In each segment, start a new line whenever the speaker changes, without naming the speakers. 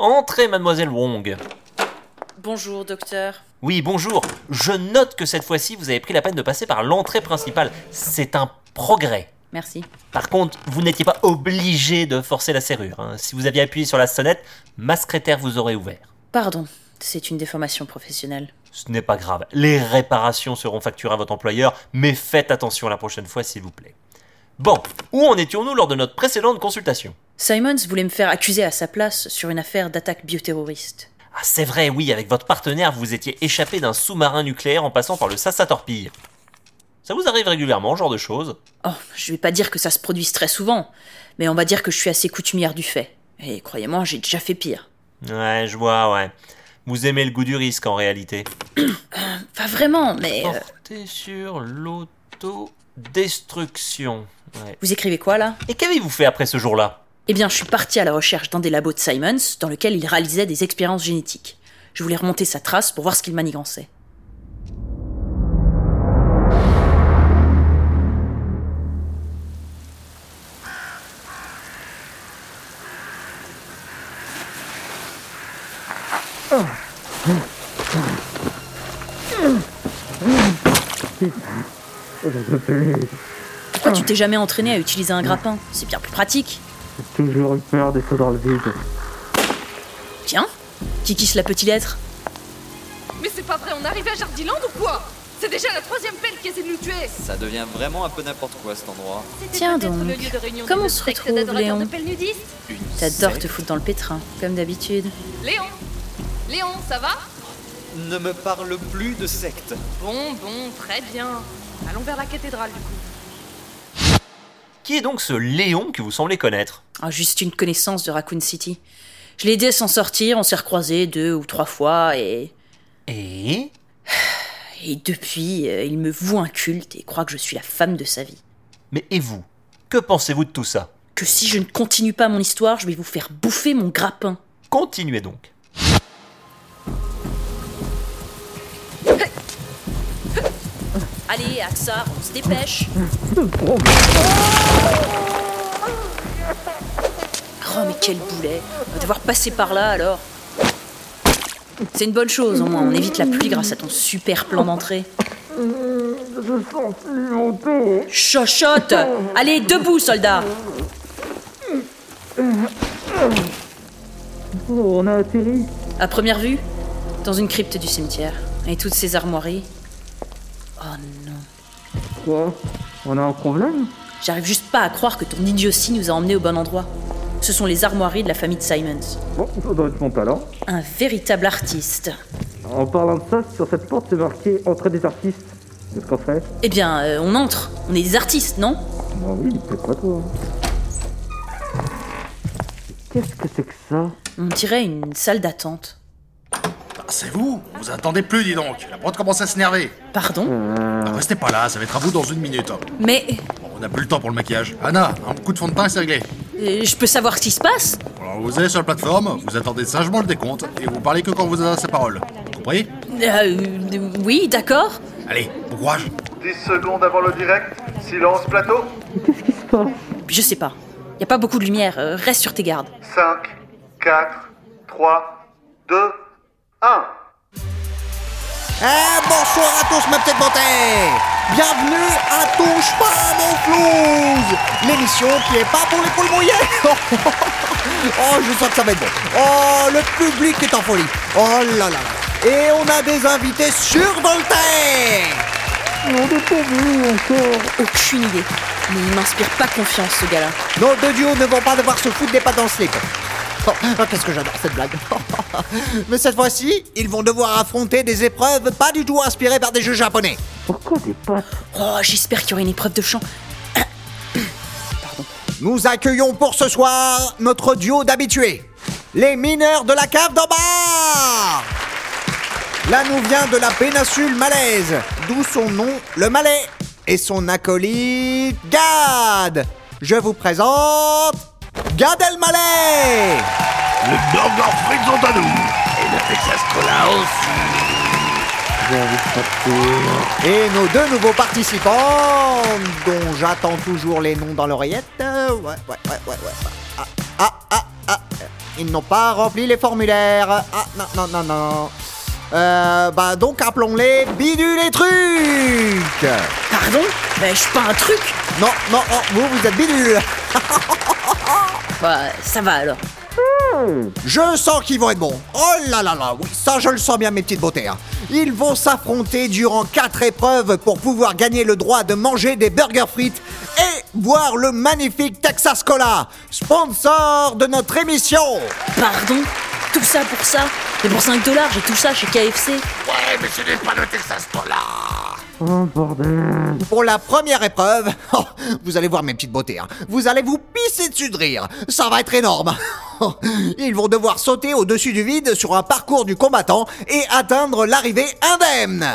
Entrez, mademoiselle Wong.
Bonjour, docteur.
Oui, bonjour. Je note que cette fois-ci, vous avez pris la peine de passer par l'entrée principale. C'est un progrès.
Merci.
Par contre, vous n'étiez pas obligé de forcer la serrure. Si vous aviez appuyé sur la sonnette, ma secrétaire vous aurait ouvert.
Pardon, c'est une déformation professionnelle.
Ce n'est pas grave. Les réparations seront facturées à votre employeur, mais faites attention la prochaine fois, s'il vous plaît. Bon, où en étions-nous lors de notre précédente consultation ?
Simons voulait me faire accuser à sa place sur une affaire d'attaque bioterroriste.
Ah, c'est vrai, oui, avec votre partenaire, vous étiez échappé d'un sous-marin nucléaire en passant par le Sassa Torpille. Ça vous arrive régulièrement, ce genre de choses ?
Oh, je vais pas dire que ça se produise très souvent, mais on va dire que je suis assez coutumière du fait. Et croyez-moi, j'ai déjà fait pire.
Ouais, je vois, ouais. Vous aimez le goût du risque, en réalité.
Pas vraiment, mais...
Portez sur l'autodestruction. Ouais.
Vous écrivez quoi, là ?
Et qu'avez-vous fait après ce jour-là ?
Eh bien, je suis partie à la recherche d'un des labos de Simons, dans lequel il réalisait des expériences génétiques. Je voulais remonter sa trace pour voir ce qu'il manigançait. Pourquoi tu t'es jamais entraîné à utiliser un grappin ? C'est bien plus pratique.
J'ai toujours eu peur des sauts dans le vide.
Tiens, qui kisse la petite lettre ?
Mais c'est pas vrai, on arrive à Jardiland ou quoi ? C'est déjà la 3e pelle qui essaie de nous tuer.
Ça devient vraiment un peu n'importe quoi cet endroit.
Tiens donc, comment on se retrouve, Léon ?
Une
T'adores te
secte.
foutre dans le pétrin, comme d'habitude.
Léon, ça va ?
Ne me parle plus de secte.
Bon, très bien. Allons vers la cathédrale du coup.
Qui est donc ce Léon que vous semblez connaître ?
Ah, juste une connaissance de Raccoon City. Je l'ai aidé à s'en sortir, on s'est recroisés 2 ou 3 fois et...
Et
depuis, il me voue un culte et croit que je suis la femme de sa vie.
Mais et vous ? Que pensez-vous de tout ça ?
Que si je ne continue pas mon histoire, je vais vous faire bouffer mon grappin.
Continuez donc.
Allez, Aksar, on se dépêche. Oh, mais quel boulet. On va devoir passer par là, alors. C'est une bonne chose, au moins. On évite la pluie grâce à ton super plan d'entrée.
Je sens plus mon dos.
Chochotte. Allez, debout, soldat.
Oh, on a atterri.
À première vue, dans une crypte du cimetière. Et toutes ces armoiries. Oh non.
Quoi ? On a un problème ?
J'arrive juste pas à croire que ton idiotie nous a emmenés au bon endroit. Ce sont les armoiries de la famille de Simons.
Bon, ça doit être mon talent.
Un véritable artiste.
En parlant de ça, sur cette porte, c'est marqué « Entrée des artistes ». Qu'est-ce qu'on fait ?
Eh bien, on entre. On est des artistes, non ?
Bah oui, peut-être pas toi. Qu'est-ce que c'est que ça ?
On dirait une salle d'attente.
C'est vous attendez plus, dis donc. La prod commence à s'énerver.
Pardon ?
Restez pas là, ça va être à vous dans 1 minute.
Mais
Bon, on n'a plus le temps pour le maquillage. Anna, un coup de fond de teint et c'est réglé.
je peux savoir ce qui se passe ?
Alors vous allez sur la plateforme, vous attendez sagement le décompte et vous parlez que quand vous adressez la parole. Compris ?
Oui, d'accord.
Allez, bon courage.
10 secondes avant le direct, silence plateau.
Qu'est-ce qui se passe ?
Je sais pas. Y a pas beaucoup de lumière. Reste sur tes gardes.
5, 4, 3, 2, 1.
Bonsoir à tous ma petite beauté. Bienvenue à Touche pas à mon flouze, l'émission qui est pas pour les poules mouillées. Oh, je sens que ça va être bon. Oh, le public est en folie. Oh là là là. Et on a des invités survoltés.
On n'a pas vu encore.
Aucune idée. Mais il m'inspire pas confiance, ce gars-là.
Nos deux duos ne vont pas devoir se foutre des pattes dans le slip. Oh, qu'est-ce que j'adore cette blague. Mais cette fois-ci, ils vont devoir affronter des épreuves pas du tout inspirées par des jeux japonais.
Pourquoi des pattes ?
Oh, j'espère qu'il y aura une épreuve de chant.
Nous accueillons pour ce soir notre duo d'habitués, les mineurs de la cave d'en bas. Là nous vient de la péninsule malaise, d'où son nom, le Malais, et son acolyte, Gad. Je vous présente Gad Elmaleh.
Les burgers frites sont à nous. Et le Texas Cola aussi.
J'ai envie de partir.
Et nos deux nouveaux participants, dont j'attends toujours les noms dans l'oreillette. Ouais. ils n'ont pas rempli les formulaires. Ah, non. Donc appelons-les Bidule et Truc.
Pardon? Je suis pas un truc.
Non, vous êtes Bidule.
Bah, ça va alors.
Je sens qu'ils vont être bons. Oh là là, oui, ça je le sens bien mes petites beautés. Ils vont s'affronter durant 4 épreuves pour pouvoir gagner le droit de manger des burgers frites et boire le magnifique Texas Cola, sponsor de notre émission.
Pardon? Tout ça pour ça? Et pour $5, j'ai tout ça chez KFC.
Ouais, mais ce n'est pas le Texas Cola.
Oh bordel.
Pour la première épreuve, vous allez voir mes petites beautés, vous allez vous pisser dessus de rire, ça va être énorme. Ils vont devoir sauter au-dessus du vide sur un parcours du combattant et atteindre l'arrivée indemne.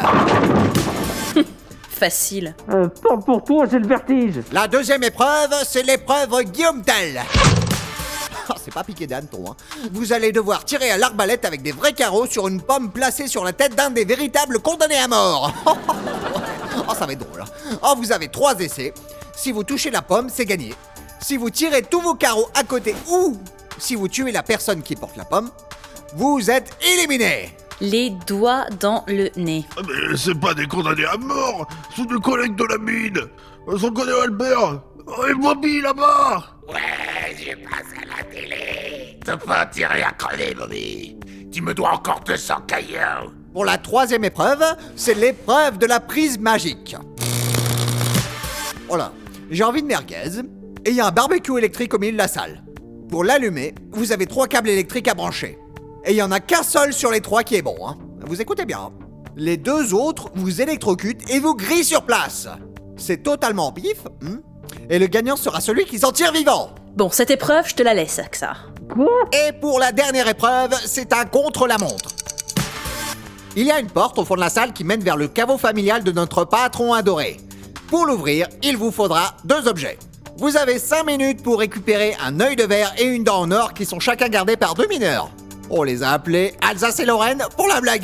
Facile.
Parle pour toi, j'ai le vertige.
La deuxième épreuve, c'est l'épreuve Guillaume Tell. C'est pas piqué d'hanneton, Vous allez devoir tirer à l'arbalète avec des vrais carreaux sur une pomme placée sur la tête d'un des véritables condamnés à mort. Ça va être drôle. Vous avez 3 essais. Si vous touchez la pomme, c'est gagné. Si vous tirez tous vos carreaux à côté ou si vous tuez la personne qui porte la pomme, vous êtes éliminé.
Les doigts dans le nez.
Mais c'est pas des condamnés à mort, c'est des collègues de la mine. Son connaît Albert. Et Bobby là-bas. Ouais, j'ai passé à la télé. T'as pas intérêt à crever, Bobby. Tu me dois encore 200 cailloux.
Pour la 3e épreuve, c'est l'épreuve de la prise magique. Voilà, j'ai envie de merguez, et il y a un barbecue électrique au milieu de la salle. Pour l'allumer, vous avez 3 câbles électriques à brancher. Et il n'y en a qu'un seul sur les 3 qui est bon, Vous écoutez bien. Les 2 autres vous électrocutent et vous grillent sur place. C'est totalement pif, et le gagnant sera celui qui s'en tire vivant.
Bon, cette épreuve, je te la laisse, Axa.
Et pour la dernière épreuve, c'est un contre-la-montre. Il y a une porte au fond de la salle qui mène vers le caveau familial de notre patron adoré. Pour l'ouvrir, il vous faudra 2 objets. Vous avez 5 minutes pour récupérer un œil de verre et une dent en or qui sont chacun gardés par 2 mineurs. On les a appelés Alsace et Lorraine pour la blague.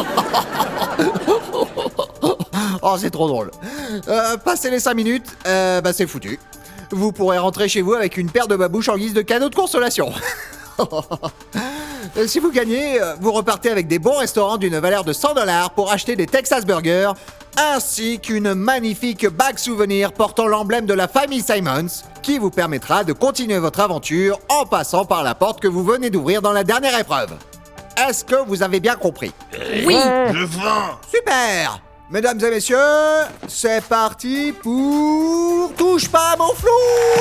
C'est trop drôle. Passez les 5 minutes, c'est foutu. Vous pourrez rentrer chez vous avec une paire de babouches en guise de cadeau de consolation. Si vous gagnez, vous repartez avec des bons restaurants d'une valeur de $100 pour acheter des Texas Burgers, ainsi qu'une magnifique bague souvenir portant l'emblème de la famille Simons, qui vous permettra de continuer votre aventure en passant par la porte que vous venez d'ouvrir dans la dernière épreuve. Est-ce que vous avez bien compris?
Oui.
J'ai faim.
Super! Mesdames et messieurs, c'est parti pour Touche pas à mon flou!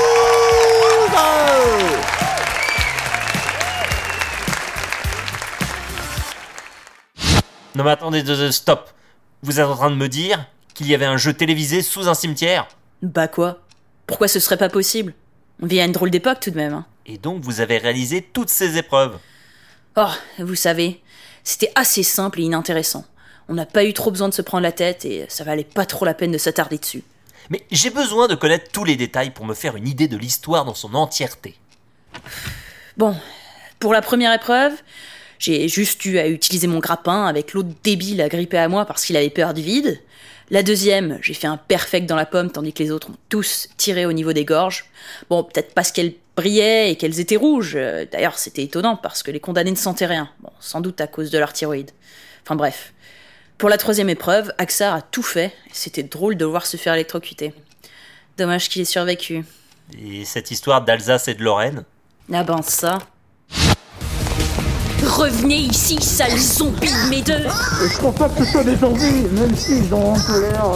Non mais attendez, stop. Vous êtes en train de me dire qu'il y avait un jeu télévisé sous un cimetière?
Bah quoi? Pourquoi ce serait pas possible? On vit à une drôle d'époque tout de même.
Et donc vous avez réalisé toutes ces épreuves?
Vous savez, c'était assez simple et inintéressant. On n'a pas eu trop besoin de se prendre la tête et ça valait pas trop la peine de s'attarder dessus.
Mais j'ai besoin de connaître tous les détails pour me faire une idée de l'histoire dans son entièreté.
Bon, pour la première épreuve, j'ai juste eu à utiliser mon grappin avec l'autre débile agrippé à moi parce qu'il avait peur du vide. La deuxième, j'ai fait un perfect dans la pomme tandis que les autres ont tous tiré au niveau des gorges. Bon, peut-être parce qu'elles brillaient et qu'elles étaient rouges. D'ailleurs, c'était étonnant parce que les condamnés ne sentaient rien. Bon, sans doute à cause de leur thyroïde. Enfin bref. Pour la troisième épreuve, Aksar a tout fait. Et c'était drôle de le voir se faire électrocuter. Dommage qu'il ait survécu.
Et cette histoire d'Alsace et de Lorraine?
Ah ben ça... Revenez ici, sales zombies, mes deux!
Je crois pas que ce soit des zombies, même s'ils ont un peu l'air...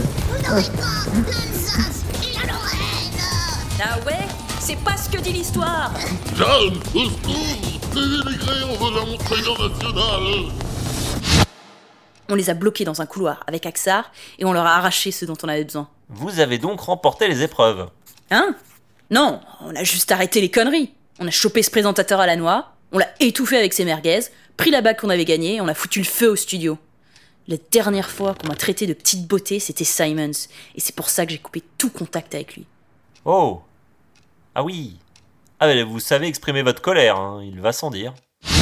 Ah ouais? C'est pas ce que dit l'histoire!
Jeanne, au secours! Les immigrés, on veut la montre nationale!
On les a bloqués dans un couloir avec Aksar et on leur a arraché ce dont on avait besoin.
Vous avez donc remporté les épreuves?
Hein? Non, on a juste arrêté les conneries. On a chopé ce présentateur à la noix, on l'a étouffé avec ses merguez, pris la bague qu'on avait gagnée et on a foutu le feu au studio. La dernière fois qu'on m'a traité de petite beauté, c'était Simons. Et c'est pour ça que j'ai coupé tout contact avec lui.
Oh! Ah oui! Ah mais vous savez exprimer votre colère, hein, il va sans dire.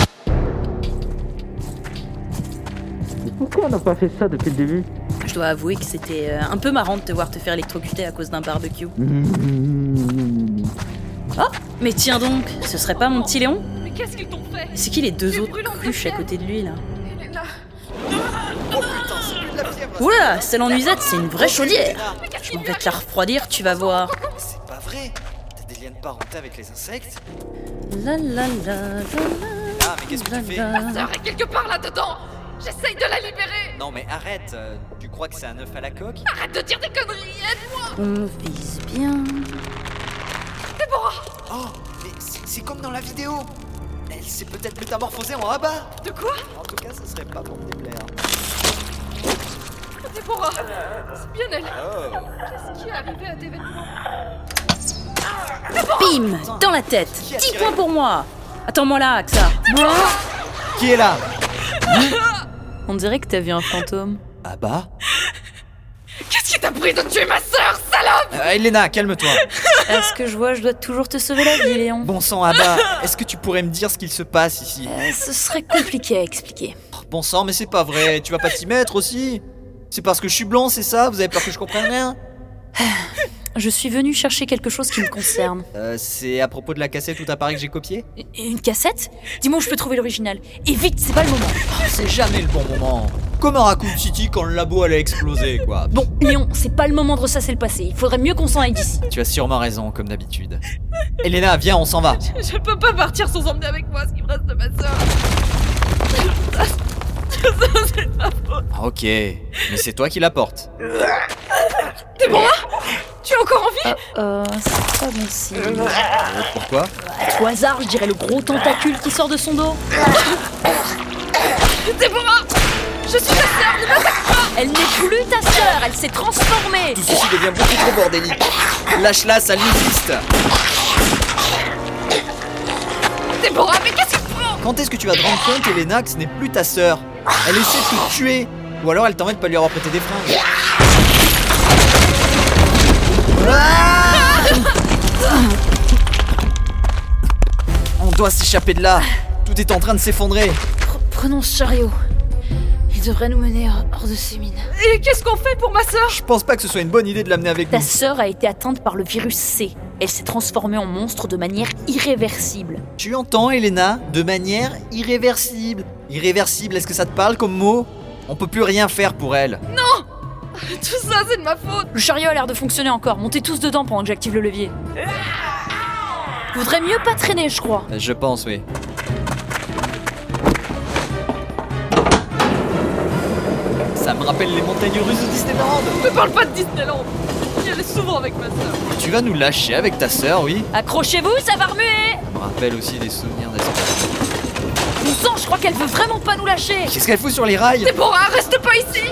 Pourquoi on n'a pas fait ça depuis le début?
Je dois avouer que c'était un peu marrant de te voir te faire électrocuter à cause d'un barbecue. Oh, mais tiens donc, ce serait pas mon petit Léon?
qu'est-ce qu'ils t'ont fait?
C'est qui les deux
Tu es
autres
brûlante de
cruches à
fièvre.
côté de lui là?
Elena,
Oh putain, c'est plus de la fièvre.
Oula, celle en nuisette, c'est une vraie chaudière.
Elena,
mais qu'est-ce
Je
qui
m'en
lui
vais te la refroidir, tu vas voir.
c'est pas vrai. T'as des liens de parenté avec les insectes?
La la la
Ah, mais qu'est-ce que tu fais?
la la.
Ma sœur est quelque part là-dedans. J'essaye de la libérer.
Non mais arrête, tu crois que c'est un œuf à la coque?
Arrête de dire des conneries, aide-moi.
On vise bien.
Déborah,
Oh, mais c'est comme dans la vidéo. Elle s'est peut-être métamorphosée en abat.
de quoi?
En tout cas, ce serait pas pour me déplaire.
Déborah, c'est bien elle.
Oh.
Qu'est-ce qui est arrivé à tes vêtements?
Bim, dans la tête. 10 points pour moi. Attends-moi là, Axa.
Qui est là?
On dirait que t'as vu un fantôme.
Abat?
Qu'est-ce qui t'a pris de tuer ma sœur, salope?
Elena, calme-toi.
Est-ce que je vois, je dois toujours te sauver la vie, Léon.
Bon sang, Abat, est-ce que tu pourrais me dire ce qu'il se passe ici?
Ce serait compliqué à expliquer.
Bon sang, mais c'est pas vrai, tu vas pas t'y mettre aussi? C'est parce que je suis blanc, c'est ça? Vous avez peur que je comprenne rien?
Je suis venue chercher quelque chose qui me concerne.
C'est à propos de la cassette où t'as parlé que j'ai copié?
Une cassette? Dis-moi où je peux trouver l'original. Et vite, c'est pas le moment.
C'est jamais le bon moment. Comme à Raccoon City quand le labo allait exploser, quoi.
Bon, Léon, c'est pas le moment de ressasser le passé. Il faudrait mieux qu'on s'en aille d'ici.
Tu as sûrement raison, comme d'habitude. Elena, viens, on s'en va.
Je peux pas partir sans emmener avec moi ce qui me reste de ma sœur. C'est ma faute.
Ah, ok, mais c'est toi qui la portes.
Déborah, tu as encore envie?
C'est pas bon signe.
Pourquoi?
À tout hasard, je dirais le gros tentacule qui sort de son dos.
Déborah, je suis ta sœur, ne m'attaque pas.
Elle n'est plus ta sœur, elle s'est transformée.
Tout ceci devient beaucoup trop bordélique. Lâche-la, ça l'existe.
Déborah, mais qu'est-ce qu'il te prend?
Quand est-ce que tu vas te rendre compte, Elena, que ce n'est plus ta sœur? Elle essaie de te tuer. Ou alors elle t'embête de pas lui avoir prêté des fringues. On doit s'échapper de là. Tout est en train de s'effondrer.
Prenons ce chariot. Il devrait nous mener hors de ces mines.
Et qu'est-ce qu'on fait pour ma sœur?
Je pense pas que ce soit une bonne idée de l'amener avec
Ta
nous.
sœur a été atteinte par le virus C. Elle s'est transformée en monstre de manière irréversible.
Tu entends, Elena? De manière irréversible. Irréversible, est-ce que ça te parle comme mot? On peut plus rien faire pour elle.
Tout ça, c'est de ma faute.
Le chariot a l'air de fonctionner encore. Montez tous dedans pendant que j'active le levier. Vaudrait mieux pas traîner, je crois.
Je pense, oui. Ça me rappelle les montagnes russes de Disneyland.
Ne parle pas de Disneyland. J'y allais souvent avec ma sœur.
Tu vas nous lâcher avec ta sœur, oui?
Accrochez-vous, ça va remuer.
Ça me rappelle aussi des souvenirs d'espace.
Bon sang, je crois qu'elle veut vraiment pas nous lâcher.
Qu'est-ce qu'elle fout sur les rails?
Déborah, reste pas ici.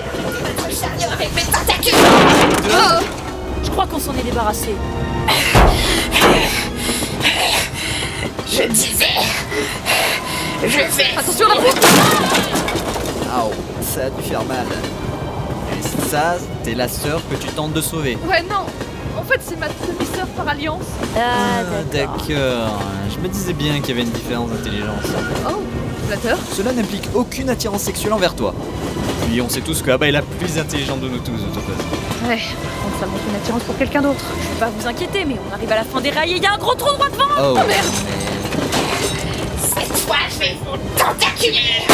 Je crois qu'on s'en est débarrassé.
Attention à la route.
Aouh, ça a dû faire mal. Et ça, t'es la sœur que tu tentes de sauver.
Ouais, non. En fait, c'est ma demi-sœur par alliance.
Ah,
D'accord. Je me disais bien qu'il y avait une différence d'intelligence.
Oh, flatteur.
Cela n'implique aucune attirance sexuelle envers toi. Puis on sait tous que Abba est la plus intelligente de nous tous, de toute façon.
Ouais, par contre, ça montre une attirance pour quelqu'un d'autre. Je vais pas vous inquiéter, mais on arrive à la fin des rails et il y a un gros trou droit devant.
Oh,
merde.
Cette fois, je vais vous tentaculer.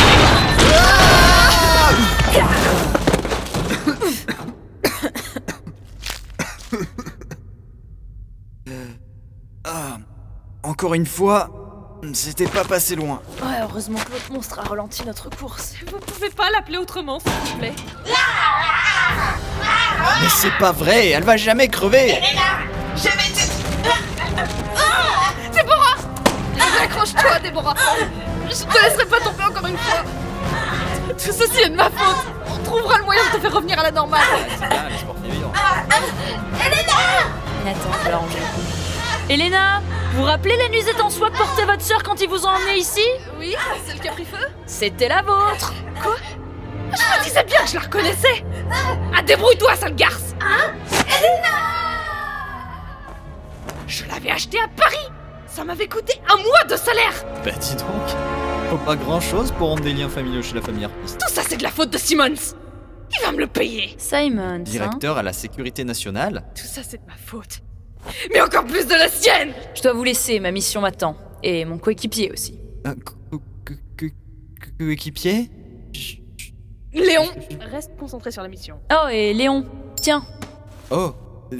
Encore une fois, c'était pas passé loin.
Ouais, heureusement que l'autre monstre a ralenti notre course.
Vous pouvez pas l'appeler autrement, s'il vous plaît.
Mais c'est pas vrai, elle va jamais crever.
Je vais te...
Déborah! Accroche-toi, Déborah! Je te laisserai pas tomber encore une fois! Tout ceci est de ma faute! On trouvera le moyen de te faire revenir à la normale!
C'est bien, les sportifs vivants.
Attends, je vais l'arranger. Elena, vous vous rappelez les nuisettes en soie que portait votre sœur quand ils vous ont emmené ici?
Oui, celle qui a pris feu?
C'était la vôtre.
Quoi? Je me disais bien que je la reconnaissais! Ah, débrouille-toi, sale garce! Je l'avais achetée à Paris! Ça m'avait coûté 1 mois de salaire!
Bah dis donc, faut pas grand chose pour rendre des liens familiaux chez la famille artiste.
Tout ça, c'est de la faute de Simmons! Il va me le payer!
Simon,
Directeur à la sécurité nationale.
Tout ça, c'est de ma faute. Mais encore plus de la sienne!
Je dois vous laisser, ma mission m'attend.
Et mon coéquipier aussi.
Coéquipier ?
Léon, reste concentré sur la mission.
Oh, et Léon, tiens.
Oh, déjà ?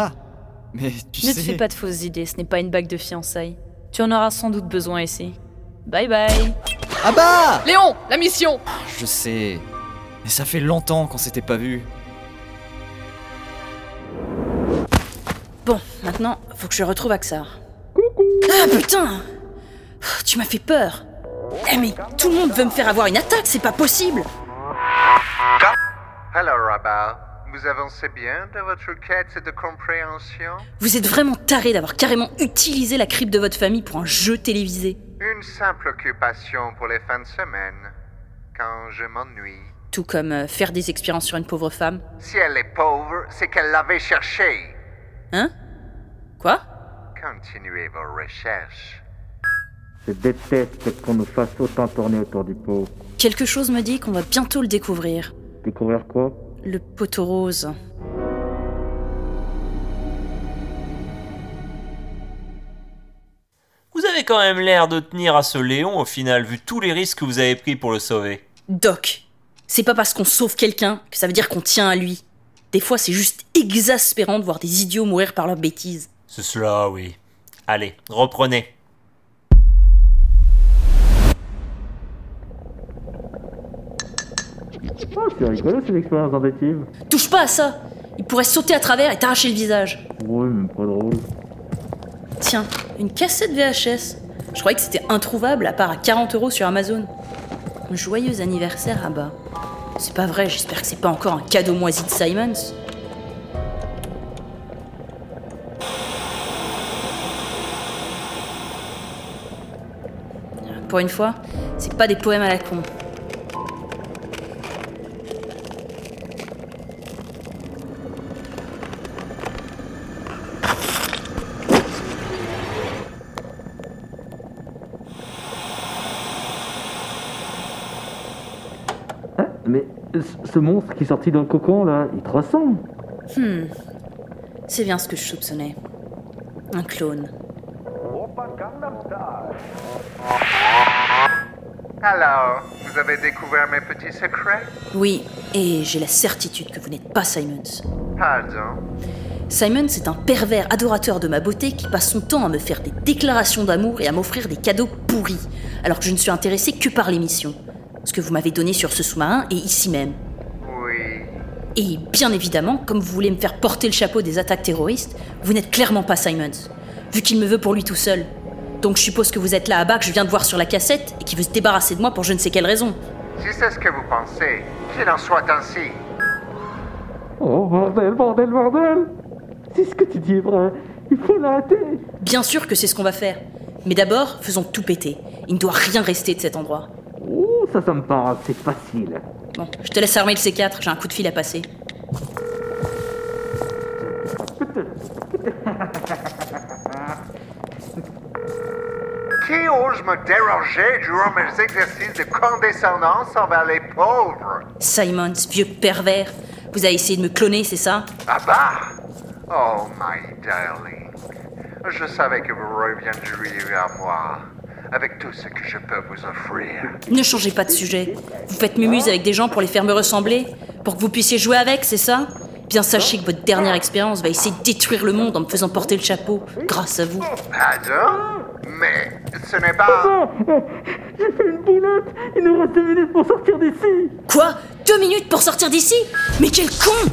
Mais tu
Ne
sais...
te fais pas de fausses idées, ce n'est pas une bague de fiançailles. Tu en auras sans doute besoin ici. Bye bye.
Ah bah !
Léon, la mission.
Je sais, mais ça fait longtemps qu'on s'était pas vus.
Bon, maintenant, faut que je retrouve Axar. Ah putain! Tu m'as fait peur. Eh mais tout le monde veut me faire avoir une attaque, c'est pas possible.
Alors, Rabat, vous avancez bien dans votre quête de compréhension?
Vous êtes vraiment taré d'avoir carrément utilisé la crypte de votre famille pour un jeu télévisé.
Une simple occupation pour les fins de semaine, quand je m'ennuie.
Tout comme faire des expériences sur une pauvre femme.
Si elle est pauvre, c'est qu'elle l'avait cherché.
Hein? Quoi?
Continuez vos recherches.
Je déteste qu'on nous fasse autant tourner autour du pot.
Quelque chose me dit qu'on va bientôt le découvrir.
Découvrir quoi?
Le poteau rose.
Vous avez quand même l'air de tenir à ce Léon au final, vu tous les risques que vous avez pris pour le sauver.
Doc, c'est pas parce qu'on sauve quelqu'un que ça veut dire qu'on tient à lui. Des fois, c'est juste exaspérant de voir des idiots mourir par leurs bêtises.
C'est cela, oui. Allez, reprenez.
Oh, c'est rigolo ces expériences en détective.
Touche pas à ça! Il pourrait sauter à travers et t'arracher le visage.
Ouais, mais pas drôle.
Tiens, une cassette VHS. Je croyais que c'était introuvable à part à 40 € sur Amazon. Joyeux anniversaire, Rabat. C'est pas vrai, j'espère que c'est pas encore un cadeau moisi de Simons. Pour une fois, c'est pas des poèmes à la con.
Mais ce monstre qui est sorti dans le cocon, là, il te ressemble.
C'est bien ce que je soupçonnais. Un clone.
Alors, vous avez découvert mes petits secrets?
Oui, et j'ai la certitude que vous n'êtes pas Simons.
Pardon?
Simons est un pervers adorateur de ma beauté qui passe son temps à me faire des déclarations d'amour et à m'offrir des cadeaux pourris, alors que je ne suis intéressée que par l'émission. Ce que vous m'avez donné sur ce sous-marin et ici même.
Oui.
Et bien évidemment, comme vous voulez me faire porter le chapeau des attaques terroristes, vous n'êtes clairement pas Simons, vu qu'il me veut pour lui tout seul. Donc je suppose que vous êtes là à bas que je viens de voir sur la cassette et qui veut se débarrasser de moi pour je ne sais quelle raison.
Si c'est ce que vous pensez, qu'il en soit ainsi.
Oh, bordel, bordel, bordel! C'est ce que tu dis est vrai. Il faut l'arrêter.
Bien sûr que c'est ce qu'on va faire. Mais d'abord, faisons tout péter. Il ne doit rien rester de cet endroit.
Oh, ça me paraît assez facile.
Bon, je te laisse armer le C4, j'ai un coup de fil à passer.
Qui ose me déranger durant mes exercices de condescendance envers les pauvres?
Simons, vieux pervers. Vous avez essayé de me cloner, c'est ça?
Ah bah! Oh, my darling. Je savais que vous reviendriez vers moi, avec tout ce que je peux vous offrir.
Ne changez pas de sujet. Vous faites mumuse avec des gens pour les faire me ressembler? Pour que vous puissiez jouer avec, c'est ça? Bien sachez que votre dernière expérience va essayer de détruire le monde en me faisant porter le chapeau, grâce à vous.
Pardon? Mais ce n'est pas...
J'ai fait une boulette. Il nous reste 2 minutes pour sortir d'ici.
Quoi? 2 minutes pour sortir d'ici? Mais quel con!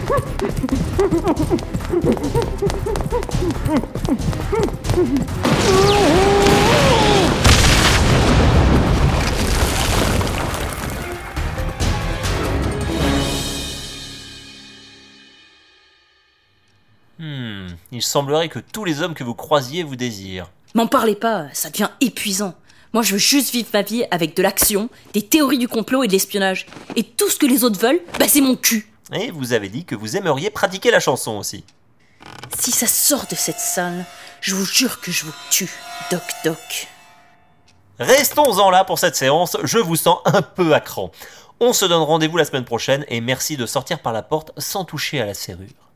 Il semblerait que tous les hommes que vous croisiez vous désirent.
M'en parlez pas, ça devient épuisant. Moi, je veux juste vivre ma vie avec de l'action, des théories du complot et de l'espionnage. Et tout ce que les autres veulent, bah c'est mon cul.
Et vous avez dit que vous aimeriez pratiquer la chanson aussi.
Si ça sort de cette salle, je vous jure que je vous tue, Doc Doc.
Restons-en là pour cette séance, je vous sens un peu à cran. On se donne rendez-vous la semaine prochaine et merci de sortir par la porte sans toucher à la serrure.